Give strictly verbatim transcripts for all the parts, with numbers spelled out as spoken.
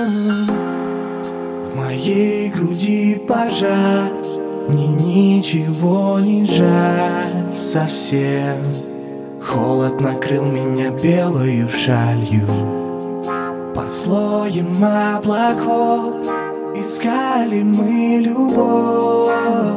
В моей груди пожар, мне ничего не жаль совсем. Холод накрыл меня белою шалью. Под слоем облаков искали мы любовь,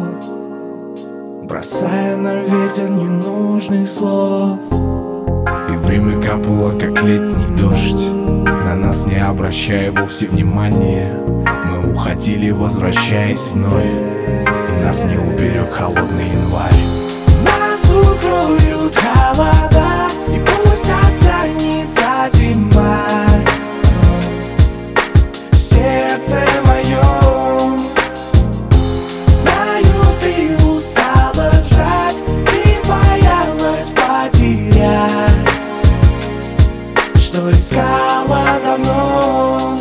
бросая на ветер ненужных слов. И время капало, как летний дождь, на нас не обращая вовсе внимания. Мы уходили, возвращаясь вновь, и нас не уберег холодный январь. Нас укроют холода, и пусть останется зима. Сердце мое, знаю, ты устала ждать, ты боялась потерять, что искала давно.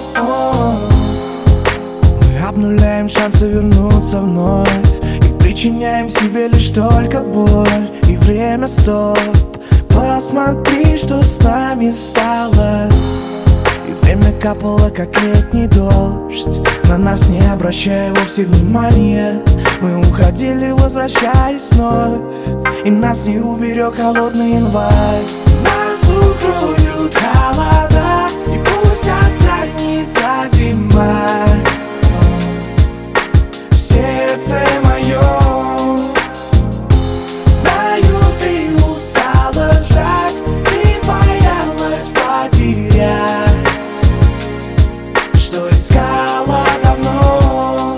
Мы обнуляем шансы вернуться вновь и причиняем себе лишь только боль. И время стоп, посмотри, что с нами стало. И время капало, как летний дождь, на нас не обращая вовсе внимания. Мы уходили, возвращаясь вновь, и нас не уберег холодный январь. Нас укроют холода, и пусть останется зима. Сердце мое, знаю, ты устала ждать, ты боялась потерять, что искала давно.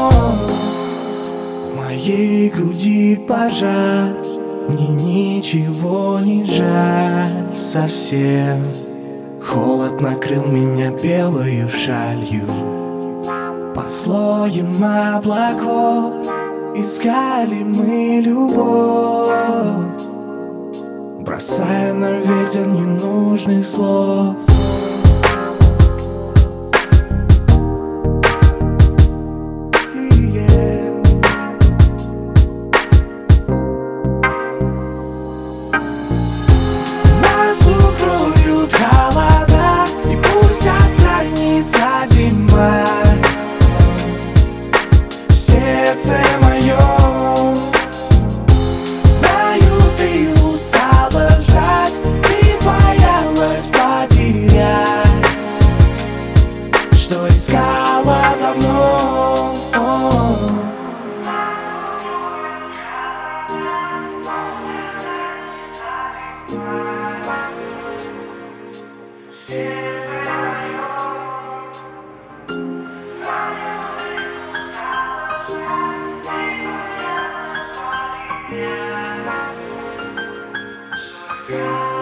В моей груди пожар, мне ничего не жаль совсем. Холод накрыл меня белою шалью. Под слоем облаков искали мы любовь, бросая на ветер ненужных слов. Нас укроют холода, и пусть останется зима. Сердце мое, знаю, ты устала ждать, ты боялась потерять, что искала давно. Yeah.